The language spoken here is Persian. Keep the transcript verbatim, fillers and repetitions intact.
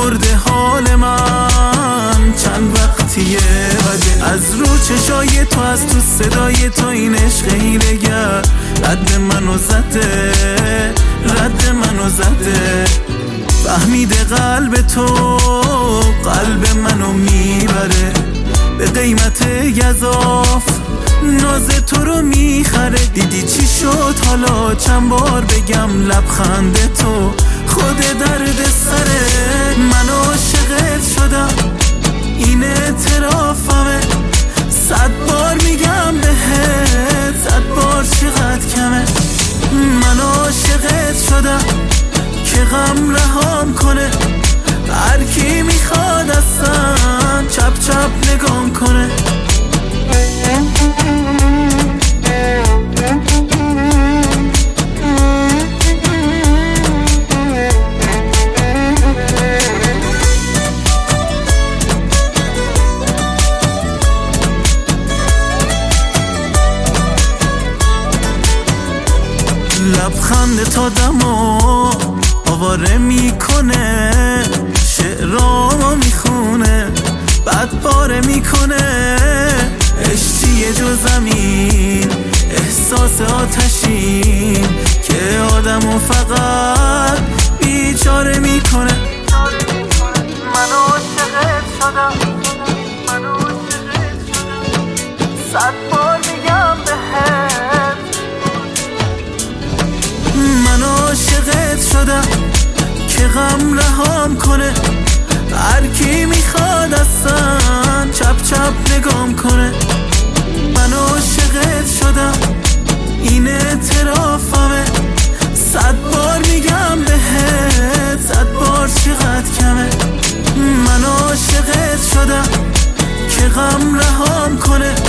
برده حال من چند وقتیه بده. از رو چشای تو، از تو صدای تو، این عشق حیله‌گر رد منو زده، رد منو زده. فهمیده قلب تو قلب منو میبره، به قیمت گزاف ناز تو رو میخره. دیدی چی شد حالا چند بار بگم لبخند تو خود درد سره. من عاشقت شدم این اعترافمه، صد بار میگم بهت صد بار چقدر کمه. من عاشقت شدم که غم رهام کنه، هر کی میخواد اصلا چپ چپ نگام کنه. لبخند تا دمو آواره میکنه، شعرامو میخونه بعد پاره میکنه. عشقی جو زمین احساس آتشین که آدمو فقط بیچاره میکنه. من عاشقت شدم، من عاشقت شدم، صد بار میگم بهت. من عاشقت شدم که غم رهام کنه، هر کی میخواد اصلا چپ چپ نگام کنه. من عاشقت شدم این اعترافمه، صد بار میگم بهت صد بار چقدر کمه. من عاشقت شدم که غم رهام کنه،